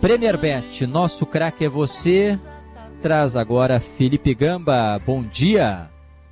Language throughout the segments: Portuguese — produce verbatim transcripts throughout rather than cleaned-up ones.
Premier Bet, nosso craque é você. Traz agora Felipe Gamba. Bom dia.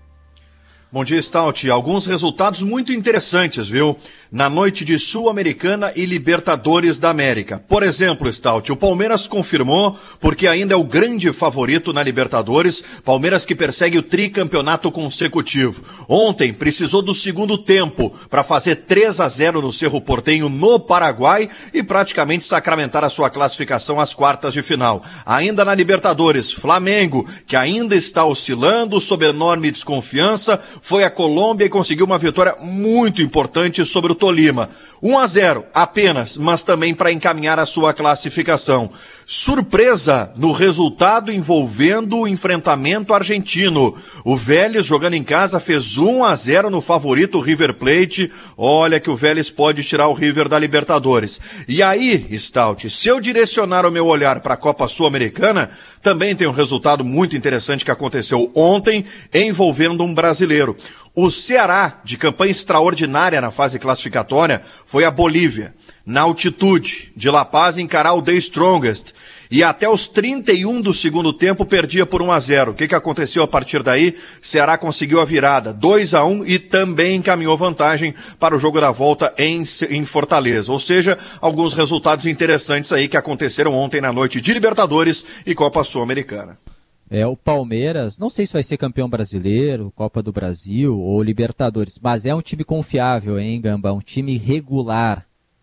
Bom dia, Stout. Alguns resultados muito interessantes, viu? Na noite de Sul-Americana e Libertadores da América. Por exemplo, Stout, o Palmeiras confirmou, porque ainda é o grande favorito na Libertadores, Palmeiras que persegue o tricampeonato consecutivo. Ontem precisou do segundo tempo para fazer três a zero no Cerro Porteño, no Paraguai, e praticamente sacramentar a sua classificação às quartas de final. Ainda na Libertadores, Flamengo, que ainda está oscilando sob enorme desconfiança, foi a Colômbia e conseguiu uma vitória muito importante sobre o Tolima. um a zero apenas, mas também para encaminhar a sua classificação. Surpresa no resultado envolvendo o enfrentamento argentino. O Vélez, jogando em casa, fez um a zero no favorito River Plate. Olha que o Vélez pode tirar o River da Libertadores. E aí, Stout, se eu direcionar o meu olhar para a Copa Sul-Americana, também tem um resultado muito interessante que aconteceu ontem, envolvendo um brasileiro. O Ceará, de campanha extraordinária na fase classificatória, foi a Bolívia, na altitude, de La Paz, encarar o The Strongest. E até os trinta e um do segundo tempo perdia por um a zero. O que, que aconteceu a partir daí? Ceará conseguiu a virada, dois a um, e também encaminhou vantagem para o jogo da volta em, em Fortaleza. Ou seja, alguns resultados interessantes aí que aconteceram ontem na noite de Libertadores e Copa Sul-Americana. É, o Palmeiras, não sei se vai ser campeão brasileiro, Copa do Brasil ou Libertadores, mas é um time confiável, hein, Gamba? Um time regular.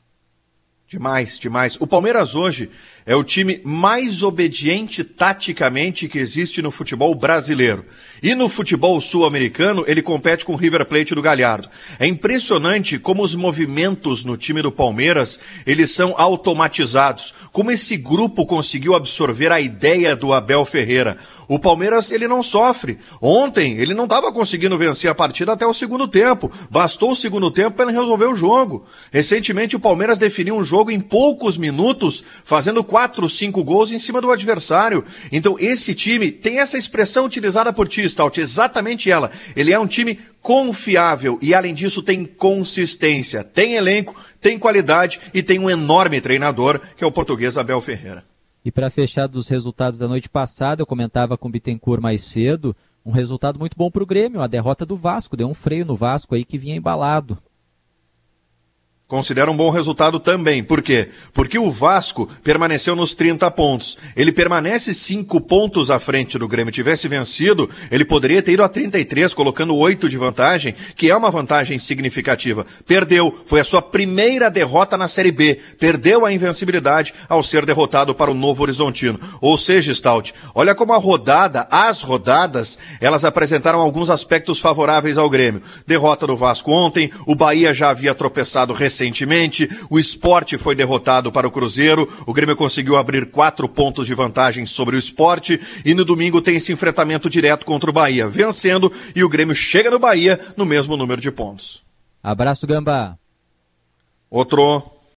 Demais, demais. O Palmeiras hoje é o time mais obediente taticamente que existe no futebol brasileiro. E no futebol sul-americano, ele compete com o River Plate do Galhardo. É impressionante como os movimentos no time do Palmeiras, eles são automatizados. Como esse grupo conseguiu absorver a ideia do Abel Ferreira. O Palmeiras, ele não sofre. Ontem, ele não estava conseguindo vencer a partida até o segundo tempo. Bastou o segundo tempo para ele resolver o jogo. Recentemente, o Palmeiras definiu um jogo em poucos minutos, fazendo quatro, cinco gols em cima do adversário. Então, esse time tem essa expressão utilizada por ti, Stout, exatamente ela. Ele é um time confiável e, além disso, tem consistência. Tem elenco, tem qualidade e tem um enorme treinador, que é o português Abel Ferreira. E para fechar dos resultados da noite passada, eu comentava com o Bittencourt mais cedo, um resultado muito bom para o Grêmio, a derrota do Vasco, deu um freio no Vasco aí que vinha embalado. Considera um bom resultado também. Por quê? Porque o Vasco permaneceu nos trinta pontos. Ele permanece cinco pontos à frente do Grêmio. Tivesse vencido, ele poderia ter ido a trinta e três, colocando oito de vantagem, que é uma vantagem significativa. Perdeu. Foi a sua primeira derrota na Série B. Perdeu a invencibilidade ao ser derrotado para o Novo Horizontino. Ou seja, Stout, olha como a rodada, as rodadas, elas apresentaram alguns aspectos favoráveis ao Grêmio. Derrota do Vasco ontem, o Bahia já havia tropeçado recentemente. Recentemente, o Sport foi derrotado para o Cruzeiro, o Grêmio conseguiu abrir quatro pontos de vantagem sobre o Sport e no domingo tem esse enfrentamento direto contra o Bahia, vencendo, e o Grêmio chega no Bahia no mesmo número de pontos. Abraço, Gamba. Outro.